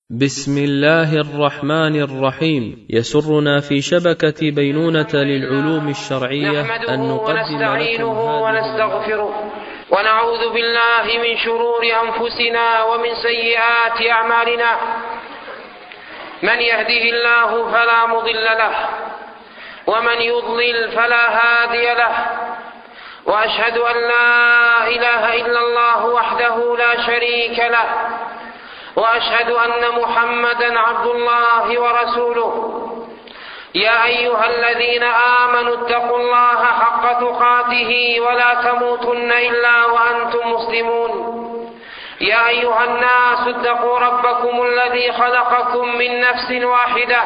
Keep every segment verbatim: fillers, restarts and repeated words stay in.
بسم الله الرحمن الرحيم. يسرنا في شبكة بينونة للعلوم الشرعية أن نقدم ونستعينه ونستغفره ونعوذ بالله من شرور أنفسنا ومن سيئات أعمالنا. من يهده الله فلا مضل له ومن يضلل فلا هادي له، وأشهد أن لا إله إلا الله وحده لا شريك له، وأشهد أن محمدا عبد الله ورسوله. يا أيها الذين آمنوا اتقوا الله حق تقاته ولا تموتن إلا وأنتم مسلمون. يا أيها الناس اتقوا ربكم الذي خلقكم من نفس واحدة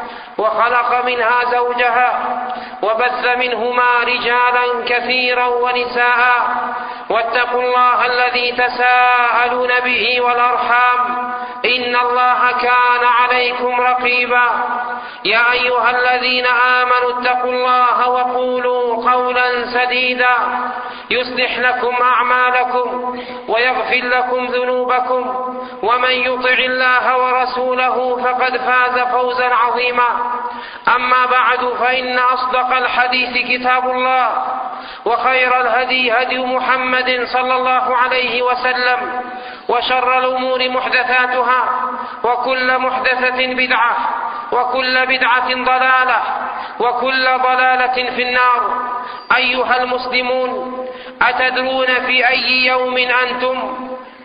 وخلق منها زوجها وبث منهما رجالا كثيرا ونساء، واتقوا الله الذي تساءلون به والأرحام إن الله كان عليكم رقيبا. يا أيها الذين آمنوا اتقوا الله وقولوا قولا سديدا يصلح لكم أعمالكم ويغفر لكم ذنوبكم، ومن يطع الله ورسوله فقد فاز فوزا عظيما. أما بعد، فإن أصدق الحديث كتاب الله، وخير الهدي هدي محمد صلى الله عليه وسلم، وشر الأمور محدثاتها، وكل محدثة بدعة، وكل بدعة ضلالة، وكل ضلالة في النار. أيها المسلمون، أتدرون في أي يوم أنتم؟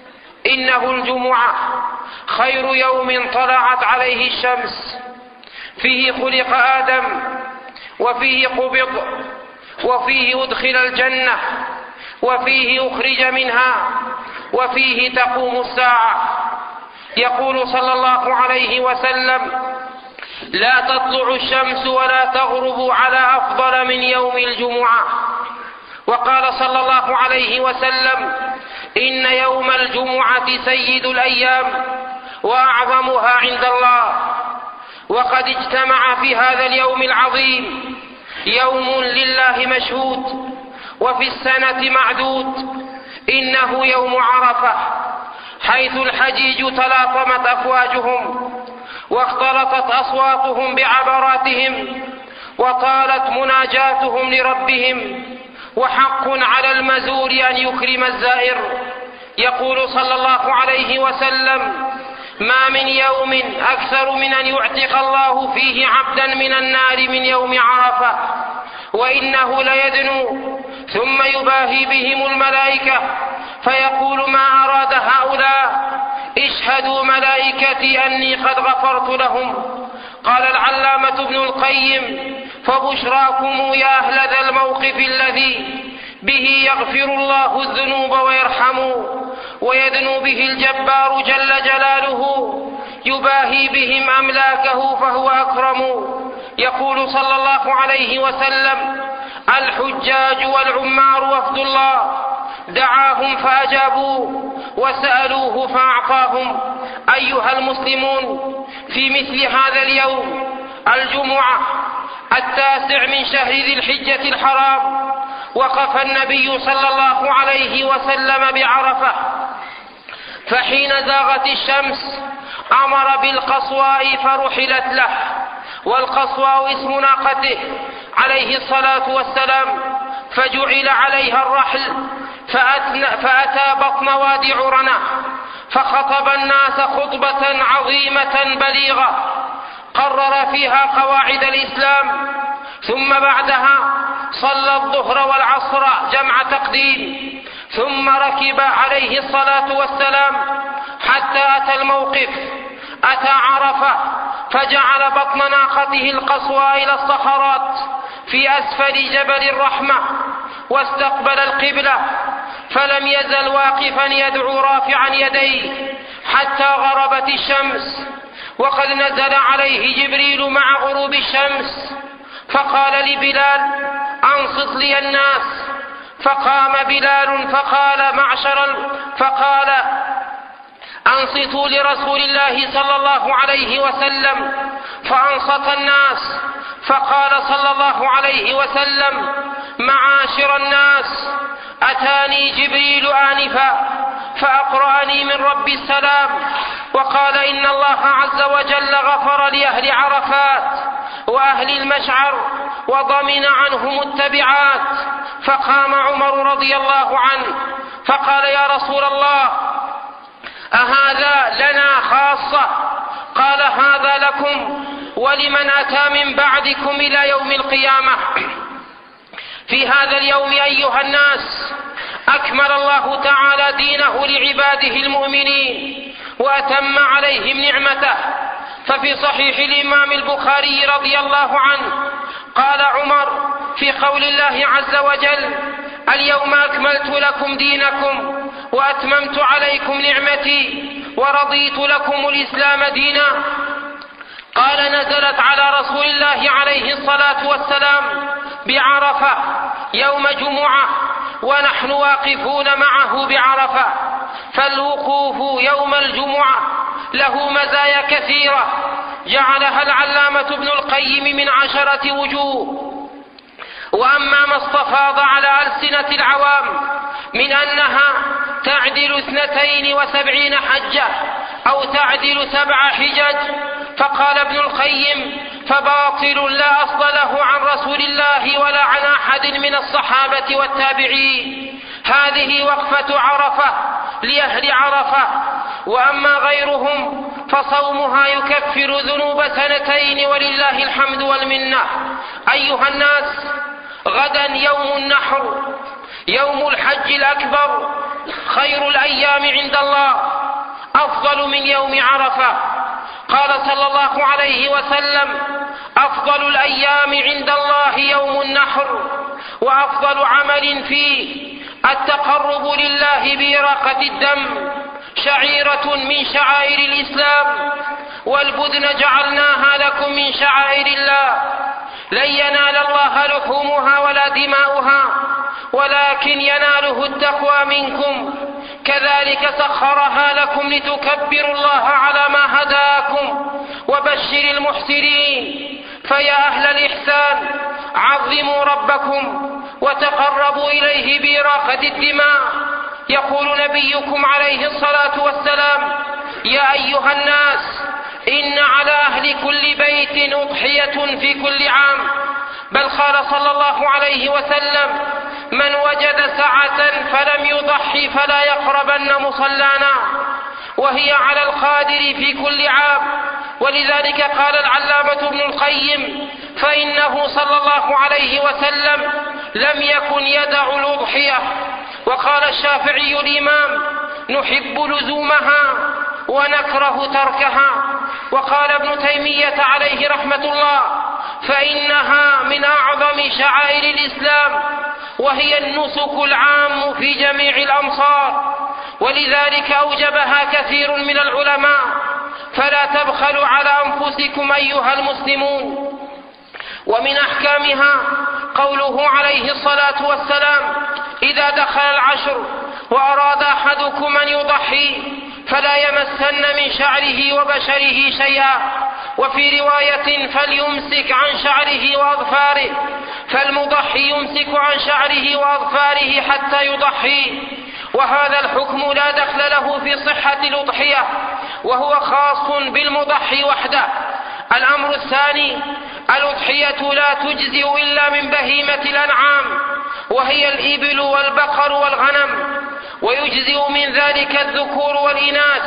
إنه الجمعة، خير يوم طلعت عليه الشمس، فيه خلق آدم، وفيه قبض، وفيه أدخل الجنة، وفيه أخرج منها، وفيه تقوم الساعة. يقول صلى الله عليه وسلم: لا تطلع الشمس ولا تغرب على أفضل من يوم الجمعة. وقال صلى الله عليه وسلم: إن يوم الجمعة سيد الأيام وأعظمها عند الله. وقد اجتمع في هذا اليوم العظيم يوم لله مشهود وفي السنة معدود، إنه يوم عرفة، حيث الحجيج تلاطمت أفواجهم واختلطت أصواتهم بعبراتهم وطالت مناجاتهم لربهم، وحق على المزور أن يكرم الزائر. يقول صلى الله عليه وسلم: ما من يوم أكثر من أن يعتق الله فيه عبدا من النار من يوم عرفة، وإنه ليدنو ثم يباهي بهم الملائكة فيقول: ما أراد هؤلاء؟ اشهدوا ملائكتي أني قد غفرت لهم. قال العلامة ابن القيم: فبشراكم يا أهل ذا الموقف الذي به يغفر الله الذنوب ويرحم، ويدنو به الجبار جل جلاله، يباهي بهم أملاكه فهو أكرم. يقول صلى الله عليه وسلم: الحجاج والعمار وفد الله، دعاهم فأجابوه وسألوه فأعطاهم. أيها المسلمون، في مثل هذا اليوم الجمعة التاسع من شهر ذي الحجة الحرام، وقف النبي صلى الله عليه وسلم بعرفة، فحين زاغت الشمس أمر بالقصواء فرحلت له، والقصواء اسم ناقته عليه الصلاة والسلام، فجعل عليها الرحل، فأتى بطن وادي عرنة فخطب الناس خطبة عظيمة بليغة قرر فيها قواعد الإسلام، ثم بعدها صلى الظهر والعصر جمع تقديم، ثم ركب عليه الصلاة والسلام حتى أتى الموقف، أتى عرفة، فجعل بطن ناقته القصوى إلى الصخرات في أسفل جبل الرحمة، واستقبل القبلة، فلم يزل واقفا يدعو رافعا يديه حتى غربت الشمس. وقد نزل عليه جبريل مع غروب الشمس فقال لبلال: أنصت لي الناس. فقام بلال فقال معشر فقال أنصتوا لرسول الله صلى الله عليه وسلم، فأنصت الناس. فقال صلى الله عليه وسلم: معاشر الناس، أتاني جبريل آنفا فأقرأني من رب السلام وقال إن الله عز وجل غفر لأهل عرفات وأهل المشعر وضمن عنهم التبعات. فقام عمر رضي الله عنه فقال يا رسول الله أهذا لنا خاصة؟ قال هذا لكم ولمن أتى من بعدكم إلى يوم القيامة. في هذا اليوم أيها الناس أكمل الله تعالى دينه لعباده المؤمنين وأتم عليهم نعمته. ففي صحيح الإمام البخاري رضي الله عنه قال عمر في قول الله عز وجل اليوم أكملت لكم دينكم وأتممت عليكم نعمتي ورضيت لكم الإسلام دينا، قال نزلت على رسول الله عليه الصلاة والسلام بعرفة يوم جمعة ونحن واقفون معه بعرفة. فالوقوف يوم الجمعة له مزايا كثيرة جعلها العلامة ابن القيم من عشرة وجوه. وأما ما استفاض على ألسنة العوام من أنها تعدل اثنتين وسبعين حجة أو تعدل سبع حجج، فقال ابن القيم فباطل لا أصل له عن رسول الله ولا عن أحد من الصحابة والتابعين. هذه وقفة عرفة لأهل عرفة. وأما غيرهم فصومها يكفر ذنوب سنتين ولله الحمد والمنة. أيها الناس غدا يوم النحر يوم الحج الأكبر، خير الأيام عند الله أفضل من يوم عرفة. قال صلى الله عليه وسلم أفضل الأيام عند الله يوم النحر وأفضل عمل فيه التقرب لله بإراقة الدم، شعيرة من شعائر الإسلام، والبدن جعلناها لكم من شعائر الله، لن ينال الله لحومها ولا دماؤها ولكن يناله التقوى منكم، كذلك سخرها لكم لتكبروا الله على ما هداكم وبشر المحسنين. فيا أهل الإحسان عظموا ربكم وتقربوا إليه بإراقة الدماء. يقول نبيكم عليه الصلاة والسلام يا أيها الناس إن على أهل كل بيت أضحية في كل عام. بل قال صلى الله عليه وسلم من وجد سعة فلم يضحي فلا يقربن مصلانا، وهي على القادر في كل عام. ولذلك قال العلامة ابن القيم فإنه صلى الله عليه وسلم لم يكن يدع الأضحية. وقال الشافعي الإمام نحب لزومها ونكره تركها. وقال ابن تيمية عليه رحمة الله فإنها من أعظم شعائر الإسلام وهي النسك العام في جميع الأمصار، ولذلك أوجبها كثير من العلماء. فلا تبخلوا على أنفسكم أيها المسلمون. ومن أحكامها قوله عليه الصلاة والسلام إذا دخل العشر وأراد أحدكم أن يضحي فلا يمسن من شعره وبشره شيئا. وفي رواية فليمسك عن شعره وأظفاره، فالمضحي يمسك عن شعره وأظفاره حتى يضحي. وهذا الحكم لا دخل له في صحة الأضحية وهو خاص بالمضحي وحده. الأمر الثاني الأضحية لا تجزئ إلا من بهيمة الأنعام وهي الإبل والبقر والغنم، ويجزئ من ذلك الذكور والإناث،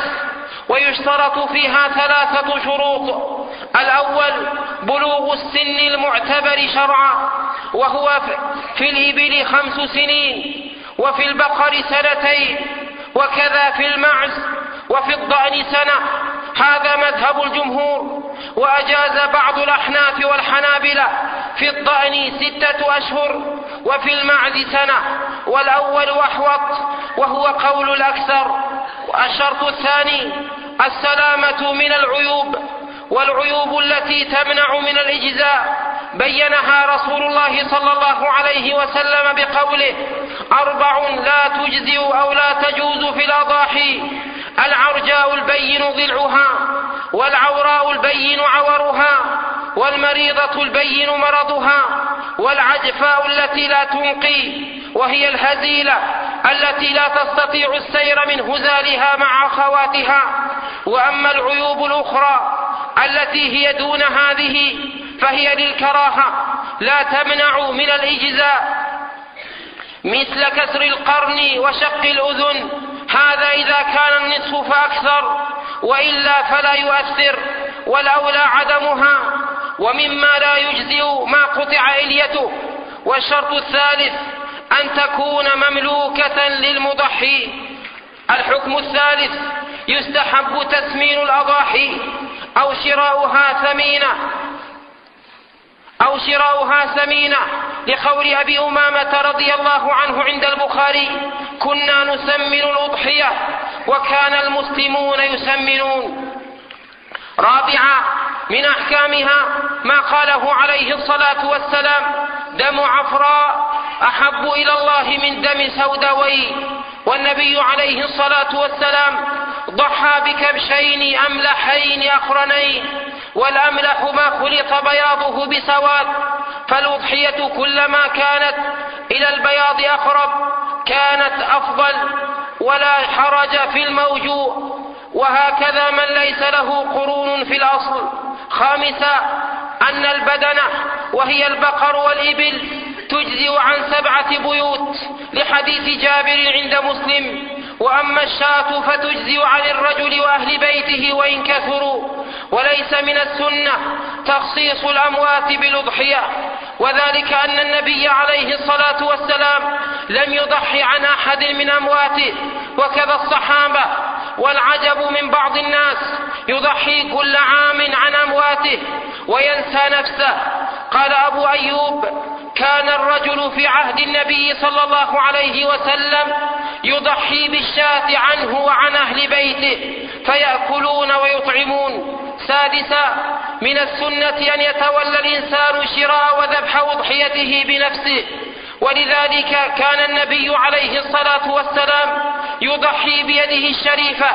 ويشترط فيها ثلاثة شروط. الأول بلوغ السن المعتبر شرعا وهو في الإبل خمس سنين وفي البقر سنتين وكذا في المعز وفي الضأن سنة. هذا مذهب الجمهور. وأجاز بعض الأحناف والحنابلة في الضأن ستة أشهر وفي المعز سنة، والأول أحوط وهو قول الأكثر. الشرط الثاني السلامة من العيوب، والعيوب التي تمنع من الإجزاء بينها رسول الله صلى الله عليه وسلم بقوله أربع لا تجزئ أو لا تجوز في الأضاحي: العرجاء البين ضلعها، والعوراء البين عورها، والمريضة البين مرضها، والعجفاء التي لا تنقي وهي الهزيلة التي لا تستطيع السير من هزالها مع أخواتها. وأما العيوب الأخرى التي هي دون هذه فهي للكراهة لا تمنع من الإجزاء، مثل كسر القرن وشق الأذن، هذا إذا كان النصف فأكثر، وإلا فلا يؤثر، والأولى عدمها. ومما لا يجزئ ما قطع إليته. والشرط الثالث أن تكون مملوكة للمضحي. الحكم الثالث يستحب تسمين الأضاحي أو شراؤها ثمينة أو شراؤها ثمينة لقول أبي أمامة رضي الله عنه عند البخاري: كنا نسمن الأضحية وكان المسلمون يسمنون. رابعا من أحكامها ما قاله عليه الصلاة والسلام: دم عفراء أحب إلى الله من دم سوداوي. والنبي عليه الصلاة والسلام ضحى بكبشين أملحين أقرنين، والأملح ما خلط بياضه بسواد، فالأضحية كلما كانت إلى البياض أقرب كانت أفضل، ولا حرج في الموجوع، وهكذا من ليس له قرون في الأصل. خامسا أن البدنة وهي البقر والإبل تجزئ عن سبعة بيوت لحديث جابر عند مسلم. وأما الشاة فتجزئ عن الرجل وأهل بيته وإن كثروا. وليس من السنة تخصيص الأموات بالأضحية، وذلك أن النبي عليه الصلاة والسلام لم يضحي عن أحد من أمواته، وكذا الصحابة. والعجب من بعض الناس يضحي كل عام عن أمواته وينسى نفسه. قال أبو أيوب: كان الرجل في عهد النبي صلى الله عليه وسلم يضحي بالشاة عنه وعن أهل بيته فيأكلون ويطعمون. سادسا من السنة أن يتولى الإنسان شراء وذبح أضحيته بنفسه، ولذلك كان النبي عليه الصلاة والسلام يضحي بيده الشريفة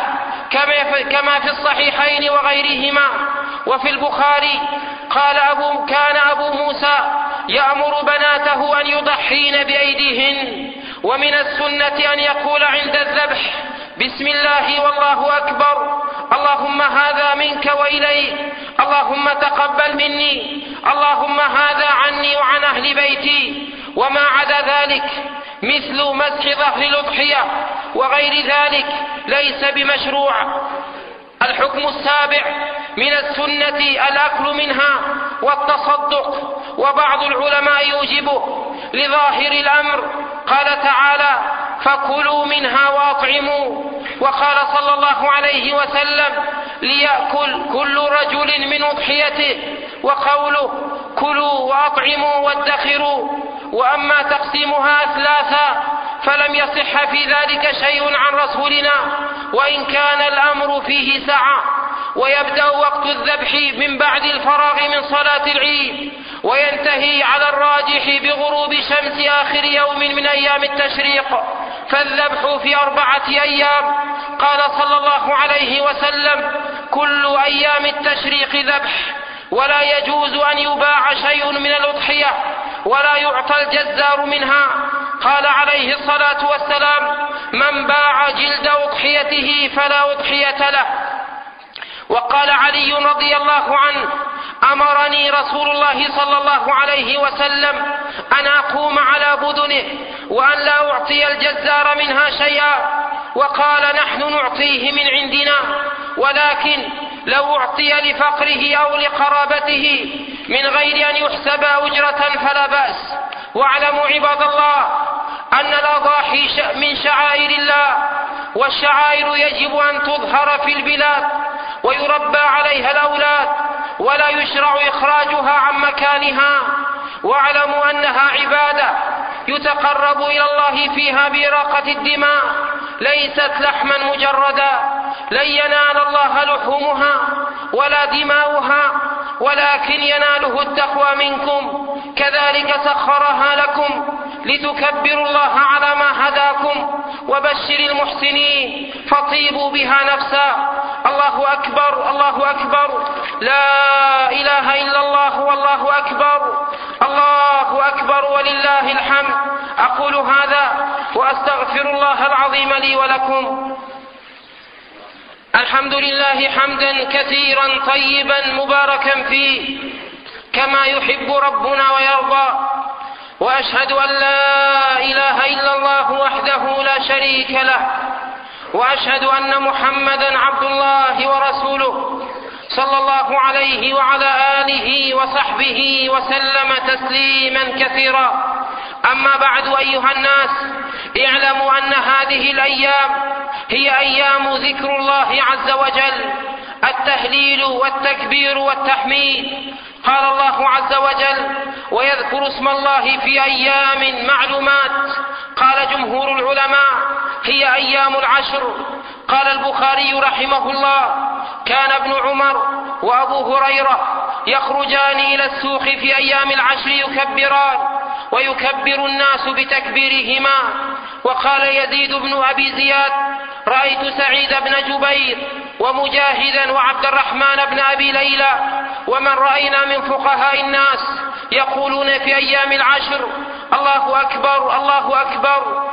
كما في الصحيحين وغيرهما. وفي البخاري قال أبو كان أبو موسى يأمر بناته أن يضحين بأيديهن. ومن السنة أن يقول عند الذبح: بسم الله والله أكبر، اللهم هذا منك وإليك، اللهم تقبل مني، اللهم هذا عني وعن أهل بيتي. وما عدا ذلك مثل مسح ظهر الأضحية وغير ذلك ليس بمشروع. الحكم السابع من السنة الأكل منها والتصدق، وبعض العلماء يوجبه لظاهر الأمر. قال تعالى: فكلوا منها وأطعموا. وقال صلى الله عليه وسلم: ليأكل كل رجل من أضحيته. وقوله: كلوا وأطعموا وادخروا. وأما تقسيمها أثلاثا فلم يصح في ذلك شيء عن رسولنا، وإن كان الأمر فيه سعة. ويبدأ وقت الذبح من بعد الفراغ من صلاة العيد، وينتهي على الراجح بغروب شمس آخر يوم من أيام التشريق، فالذبح في أربعة أيام. قال صلى الله عليه وسلم: كل أيام التشريق ذبح، ولا يجوز أن يباع شيء من الأضحية ولا يعطى الجزار منها. قال عليه الصلاة والسلام: من باع جلد أضحيته فلا أضحية له. وقال علي رضي الله عنه: أمرني رسول الله صلى الله عليه وسلم أن أقوم على بدنه وأن لا أعطي الجزار منها شيئا. وقال: نحن نعطيه من عندنا، ولكن لو أعطي لفقره أو لقرابته من غير أن يحسب أجرة فلا بأس. واعلموا عباد الله أن الأضاحي من شعائر الله، والشعائر يجب أن تظهر في البلاد ويربى عليها الأولاد، ولا يشرع إخراجها عن مكانها. واعلموا أنها عبادة يتقرب إلى الله فيها بإراقة الدماء، ليست لحما مجردا. لن ينال الله لحومها ولا دماؤها، ولكن يناله التقوى منكم. كذلك سخرها لكم لتكبروا الله على ما هداكم. وبشر المحسنين فطيبوا بها نفسا. الله أكبر، الله أكبر، لا إله إلا الله والله أكبر، الله أكبر ولله الحمد. أقول هذا وأستغفر الله العظيم لي ولكم. الحمد لله حمدا كثيرا طيبا مباركا فيه كما يحب ربنا ويرضى، وأشهد أن لا إله إلا الله وحده لا شريك له، وأشهد أن محمدا عبد الله ورسوله صلى الله عليه وعلى آله وصحبه وسلم تسليما كثيرا. أما بعد أيها الناس، اعلموا أن هذه الأيام هي أيام ذكر الله عز وجل، التهليل والتكبير والتحميد. قال الله عز وجل: ويذكر اسم الله في أيام معلومات. قال جمهور العلماء: هي أيام العشر. قال البخاري رحمه الله: كان ابن عمر وأبو هريرة يخرجان إلى السوق في أيام العشر يكبران، ويكبر الناس بتكبيرهما. وقال يزيد بن أبي زياد: رأيت سعيد بن جبير ومجاهدا وعبد الرحمن بن أبي ليلى ومن رأينا من فقهاء الناس يقولون في أيام العشر: الله أكبر الله أكبر،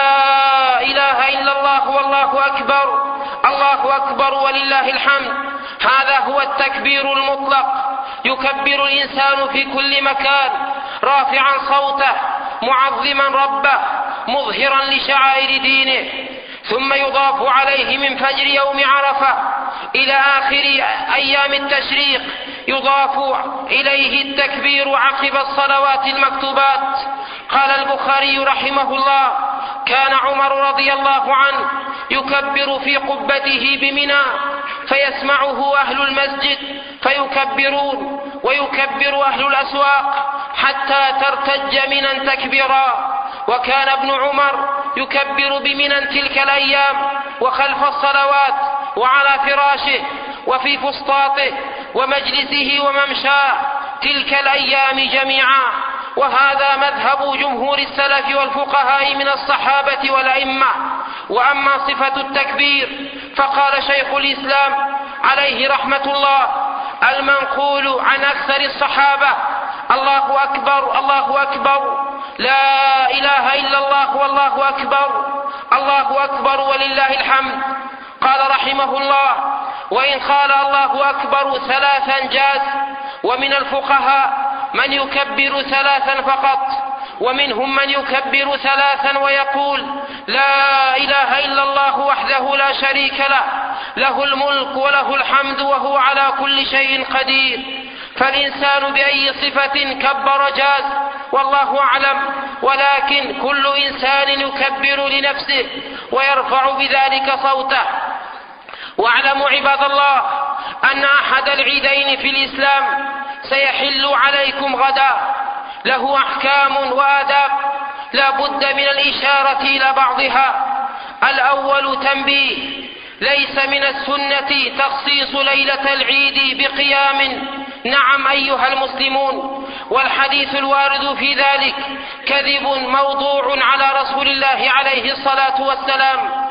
لا إله إلا الله والله أكبر، الله أكبر ولله الحمد. هذا هو التكبير المطلق، يكبر الإنسان في كل مكان رافعا صوته معظما ربه مظهرا لشعائر دينه، ثم يضاف عليه من فجر يوم عرفة إلى آخر أيام التشريق يضاف إليه التكبير عقب الصلوات المكتوبات. قال البخاري رحمه الله: كان عمر رضي الله عنه يكبر في قبته بمنى فيسمعه أهل المسجد فيكبرون، ويكبر أهل الأسواق حتى ترتج منى تكبيرا. وكان ابن عمر يكبر بمنى تلك الأيام وخلف الصلوات وعلى فراشه وفي فسطاطه ومجلسه وممشاه تلك الأيام جميعا. وهذا مذهب جمهور السلف والفقهاء من الصحابة والأئمة. وأما صفة التكبير فقال شيخ الإسلام عليه رحمة الله المنقول عن أكثر الصحابة: الله أكبر الله أكبر، لا إله إلا الله والله أكبر، الله أكبر ولله الحمد. قال رحمه الله: وإن قال الله أكبر ثلاثا جاز، ومن الفقهاء من يكبر ثلاثا فقط، ومنهم من يكبر ثلاثا ويقول: لا إله إلا الله وحده لا شريك له، له الملك وله الحمد وهو على كل شيء قدير. فالإنسان بأي صفة كبر جاز والله أعلم، ولكن كل إنسان يكبر لنفسه ويرفع بذلك صوته. واعلموا عباد الله أن أحد العيدين في الإسلام سيحل عليكم غدا، له أحكام وآداب لا بد من الإشارة إلى بعضها. الأول تنبيه: ليس من السنة تخصيص ليلة العيد بقيام، نعم أيها المسلمون، والحديث الوارد في ذلك كذب موضوع على رسول الله عليه الصلاة والسلام.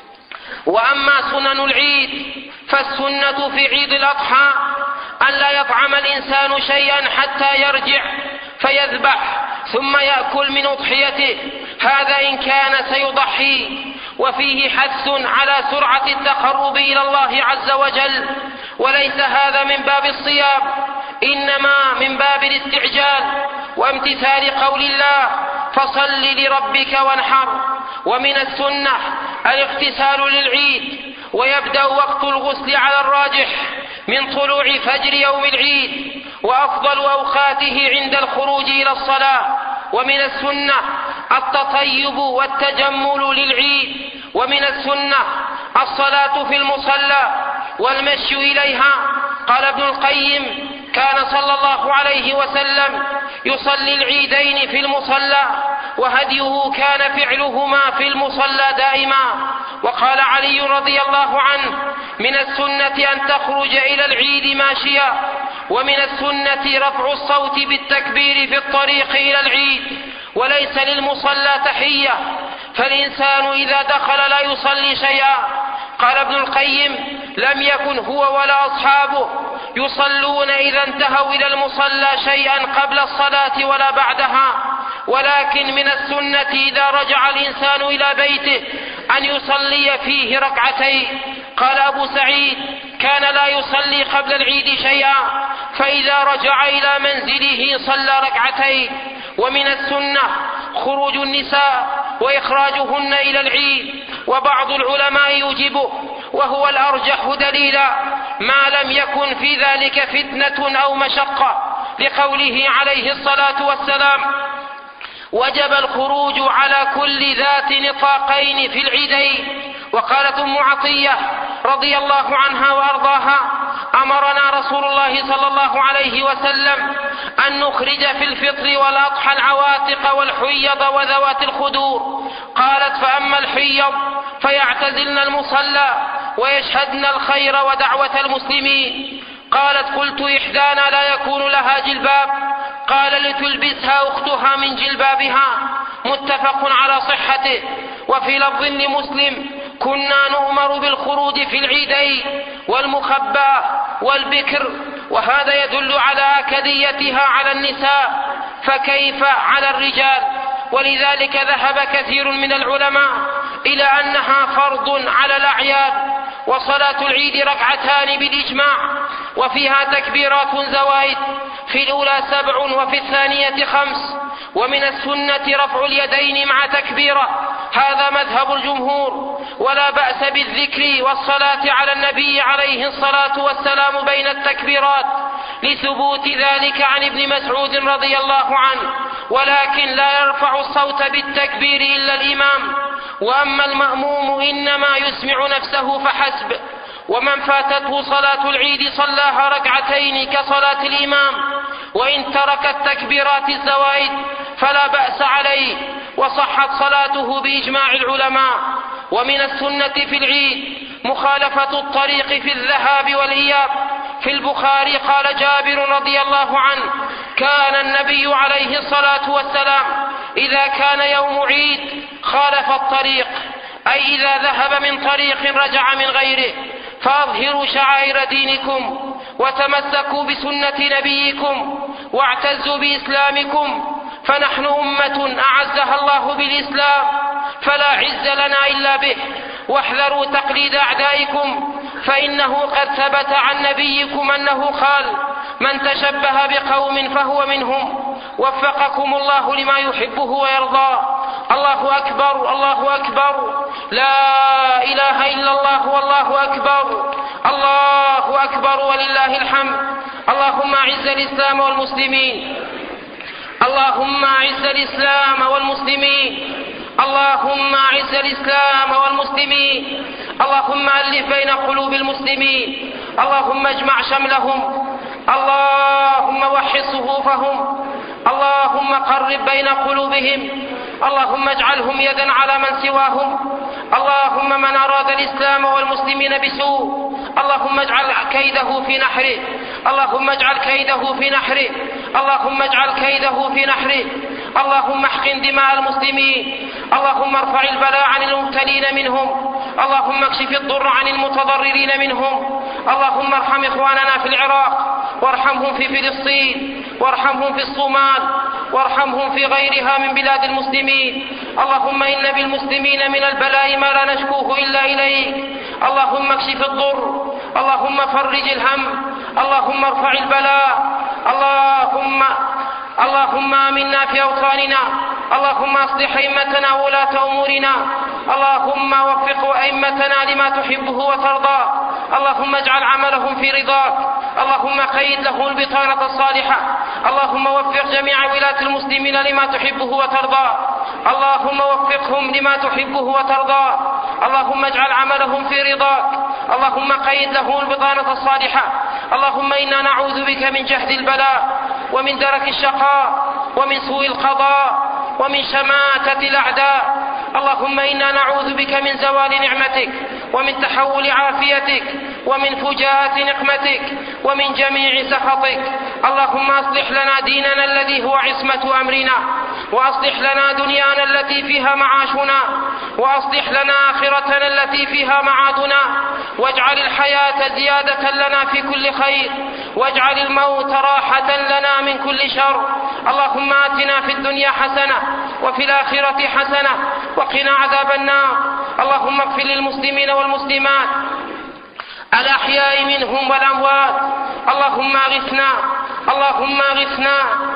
وأما سنن العيد فالسنة في عيد الأضحى أن لا يطعم الإنسان شيئا حتى يرجع فيذبح ثم يأكل من أضحيته، هذا إن كان سيضحي. وفيه حث على سرعة التقرب إلى الله عز وجل، وليس هذا من باب الصيام، إنما من باب الاستعجال وامتثال قول الله: فصل لربك وانحر. ومن السنة الاغتسال للعيد، ويبدأ وقت الغسل على الراجح من طلوع فجر يوم العيد، وأفضل أوقاته عند الخروج إلى الصلاة. ومن السنة التطيب والتجمل للعيد. ومن السنة الصلاة في المصلى والمشي إليها. قال ابن القيم: كان صلى الله عليه وسلم يصلي العيدين في المصلى، وهديه كان فعلهما في المصلى دائما. وقال علي رضي الله عنه: من السنة أن تخرج إلى العيد ماشيا. ومن السنة رفع الصوت بالتكبير في الطريق إلى العيد، وليس للمصلى تحية، فالإنسان إذا دخل لا يصلي شيئا. قال ابن القيم: لم يكن هو ولا أصحابه يصلون إذا انتهوا إلى المصلى شيئا قبل الصلاة ولا بعدها، ولكن من السنة إذا رجع الإنسان إلى بيته أن يصلي فيه ركعتين. قال أبو سعيد: كان لا يصلي قبل العيد شيئا، فإذا رجع إلى منزله صلى ركعتين. ومن السنة خروج النساء وإخراجهن إلى العيد، وبعض العلماء يوجبه، وهو الأرجح دليلا ما لم يكن في ذلك فتنة أو مشقة، لقوله عليه الصلاة والسلام: وجب الخروج على كل ذات نطاقين في العيدين. وقالت أم عطية رضي الله عنها وأرضاها: أمرنا رسول الله صلى الله عليه وسلم أن نخرج في الفطر والأضحى العواتق والحيض وذوات الخدور. قالت: فأما الحيض فيعتزلن المصلى ويشهدن الخير ودعوة المسلمين. قالت: قلت: إحدانا لا يكون لها جلباب؟ قال: لتلبسها أختها من جلبابها. متفق على صحته. وفي لفظ لمسلم: كنا نؤمر بالخروج في العيدين والمخبأة والبكر. وهذا يدل على أكديتها على النساء، فكيف على الرجال؟ ولذلك ذهب كثير من العلماء إلى أنها فرض على الأعياد. وصلاة العيد ركعتان بالإجماع، وفيها تكبيرات زوائد، في الأولى سبع وفي الثانية خمس. ومن السنة رفع اليدين مع تكبيرة، هذا مذهب الجمهور، ولا بأس بالذكر والصلاة على النبي عليه الصلاة والسلام بين التكبيرات، لثبوت ذلك عن ابن مسعود رضي الله عنه. ولكن لا يرفع الصوت بالتكبير إلا الإمام، وأما المأموم إنما يسمع نفسه فحسب. ومن فاتته صلاة العيد صلاها ركعتين كصلاة الإمام، وإن ترك التكبيرات الزوائد فلا بأس عليه، وصحت صلاته بإجماع العلماء. ومن السنة في العيد مخالفة الطريق في الذهاب والإياب. في البخاري قال جابر رضي الله عنه: كان النبي عليه الصلاة والسلام إذا كان يوم عيد خالف الطريق، أي إذا ذهب من طريق رجع من غيره. فأظهروا شعائر دينكم، وتمسكوا بسنة نبيكم، واعتزوا بإسلامكم، فنحن أمة أعزها الله بالإسلام، فلا عز لنا إلا به. واحذروا تقليد أعدائكم، فإنه قد ثبت عن نبيكم أنه قال: من تشبه بقوم فهو منهم. وفقكم الله لما يحبه ويرضى. الله أكبر، الله أكبر، لا إله إلا الله والله أكبر، الله أكبر ولله الحمد. اللهم أعز الإسلام والمسلمين، اللهم أعز الإسلام والمسلمين، اللهم أعز الإسلام والمسلمين، اللهم ألف بين قلوب المسلمين، اللهم اجمع شملهم، اللهم وحد صفوفهم، اللهم قرب بين قلوبهم، اللهم اجعلهم يدا على من سواهم. اللهم من أراد الإسلام والمسلمين بسوء اللهم اجعل كيده في نحره، اللهم اجعل كيده في نحره، اللهم اجعل كيده في نحره. اللهم احقن دماء المسلمين، اللهم ارفع البلاء عن المبتلين منهم، اللهم اكشف الضر عن المتضررين منهم. اللهم ارحم إخواننا في العراق، وارحمهم في فلسطين، وارحمهم في الصومال، وارحمهم في غيرها من بلاد المسلمين. اللهم إن بالمسلمين من البلاء ما لا نشكوه إلا إليك. اللهم اكشف الضر، اللهم فرج الهم، اللهم ارفع البلاء. اللهم اللهم آمنا في أوطاننا، اللهم أصلح أئمتنا وولاة أمورنا، اللهم وفق أئمتنا لما تحبه وترضى، اللهم اجعل عملهم في رضاك، اللهم قيد له البطانة الصالحة، اللهم وفق جميع ولاة المسلمين لما تحبه وترضى، اللهم وفقهم لما تحبه وترضى، اللهم اجعل عملهم في رضاك، اللهم قيد له البطانة الصالحة. اللهم إنا نعوذ بك من جهد البلاء، ومن درك الشقاء، ومن سوء القضاء، ومن شماتة الأعداء. اللهم إنا نعوذ بك من زوال نعمتك، ومن تحول عافيتك، ومن فجاءة نقمتك، ومن جميع سخطك. اللهم أصلح لنا ديننا الذي هو عصمة أمرنا، وأصلح لنا دنيانا التي فيها معاشنا، وأصلح لنا آخرتنا التي فيها معادنا، واجعل الحياة زيادة لنا في كل خير، واجعل الموت راحة لنا من كل شر. اللهم آتنا في الدنيا حسنة وفي الآخرة حسنة وقنا عذاب النار. اللهم اغفر للمسلمين والمسلمات الأحياء منهم والأموات. اللهم اغثنا اللهم اغثنا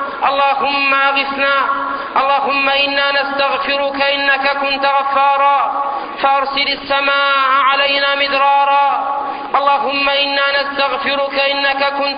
اللهم اغثنا. اللهم إنا نستغفرك إنك كنت غفارا فأرسل السماء علينا مدرارا. اللهم إنا نستغفرك إنك كنت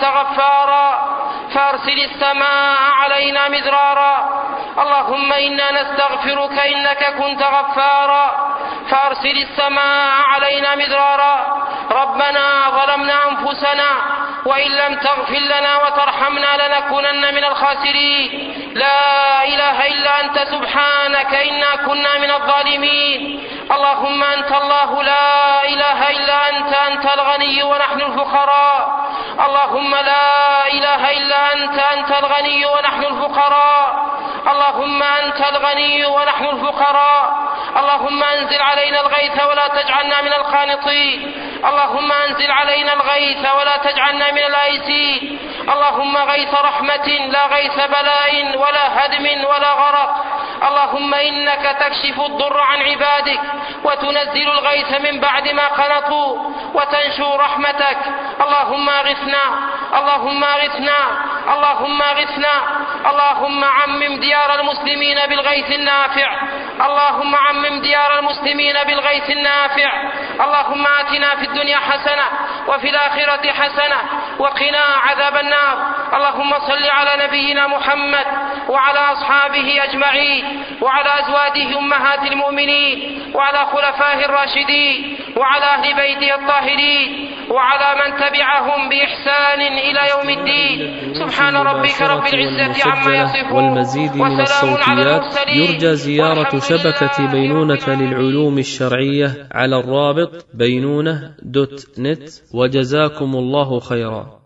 غفارا فأرسل السماء علينا مدرارا. اللهم إنا نستغفرك إنك كنت غفارا فأرسل السماء علينا مدرارا. ربنا ظلمنا أنفسنا وإن لم تغفر لنا وترحمنا لنكونن من الخاسرين. لا إله إلا أنت سبحانك إنا كنا من الظالمين. اللهم أنت الله لا إله إلا أنت أنت الغني ونحن الفقراء. اللهم لا إله إلا أنت أنت الغني ونحن الفقراء. اللهم أنت الغني ونحن الفقراء. اللهم أنزل علينا الغيث ولا تجعلنا من القانطين. اللهم أنزل علينا الغيث ولا تجعلنا من الآيسين. اللهم غيث رحمة لا غيث بلاء ولا هدم ولا غرق. اللهم إنك تكشف الضر عن عبادك وتنزل الغيث من بعد ما قنطوا وتنشر رحمتك. اللهم اغثنا اللهم اغثنا اللهم اغثنا. اللهم عمم ديار المسلمين بالغيث النافع. اللهم عمم ديار المسلمين بالغيث النافع. اللهم آتنا في الدنيا حسنة وفي الآخرة حسنة وقنا عذاب النار. اللهم صل على نبينا محمد وعلى أصحابه أجمعين وعلى أزواجه أمهات المؤمنين وعلى خلفائه الراشدين وعلى أهل بيته الطاهرين وعلى من تبعهم بإحسان إلى يوم الدين. سبحان ربك رب العزة عما يصفون والمزيد من الصوتيات يرجى زيارة شبكة بينونة للعلوم الشرعية على الرابط بينونة دوت نت. وجزاكم الله خيرا.